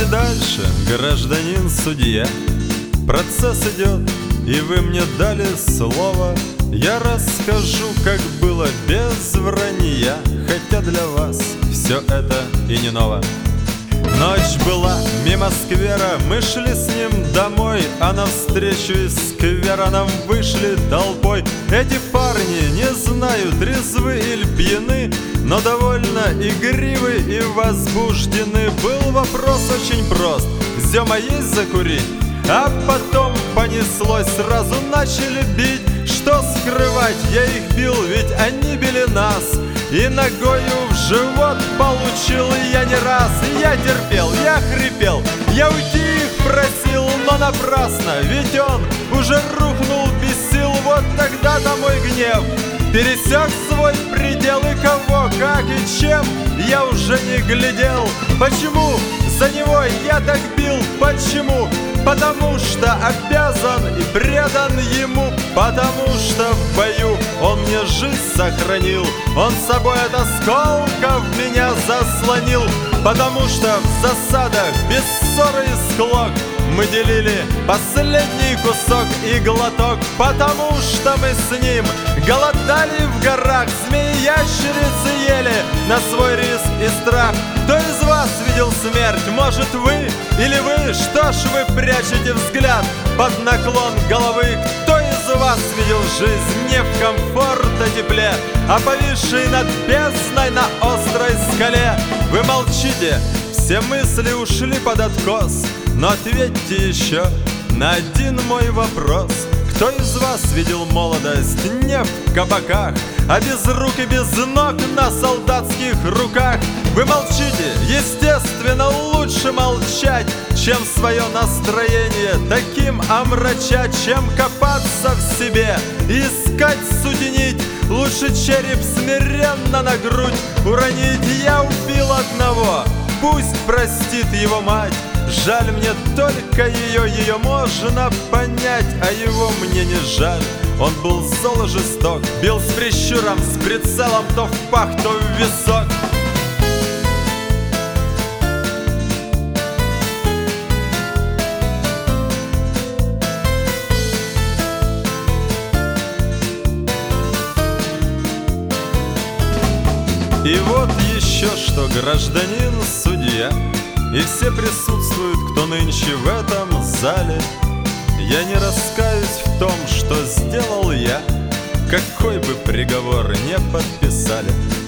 Слушайте дальше, гражданин судья. Процесс идет, и вы мне дали слово. Я расскажу, как было без вранья, хотя для вас все это и не ново. Ночь была мимо сквера, мы шли с ним домой, а навстречу из сквера нам вышли толпой. Эти парни, не знаю, трезвы или пьяны, но довольно игривы и возбуждены. Был вопрос очень прост: «Зема есть закурить?» А потом понеслось, сразу начали бить. Что скрывать, я их бил, ведь они били нас. И ногою в живот получил я не раз. И я терпел, я хрипел, я уйти их просил, но напрасно, ведь он уже рухнул без сил. Вот тогда-то мой гнев пересек свой предел, и кого, как и чем я уже не глядел. Почему за него я так бил? Почему? Потому что обязан и предан ему. Потому что в бою он мне жизнь сохранил. Он собой от осколков меня заслонил. Потому что в засадах без ссоры и склок мы делили последний кусок и глоток. Потому что мы с ним голодали в горах, змеи-ящерицы ели на свой риск и страх. Кто из вас видел смерть? Может, вы или вы? Что ж вы прячете взгляд под наклон головы? Кто из вас видел жизнь не в комфорт и тепле, а повисшей над бездной на острой скале? Вы молчите, все мысли ушли под откос, но ответьте еще на один мой вопрос. Кто из вас видел молодость не в кабаках, а без рук и без ног на солдатских руках? Вы молчите, естественно, лучше молчать, чем свое настроение таким омрачать, чем копаться в себе, искать суть и нить. Лучше череп смиренно на грудь уронить. Я убил одного, пусть простит его мать. Жаль мне только ее можно понять, а его мне не жаль. Он был зол и жесток, бил с прищуром, с прицелом то в пах, то в висок. И вот еще что, гражданин судья, и все присутствуют, кто нынче в этом зале. Я не раскаюсь в том, что сделал я, какой бы приговор не подписали.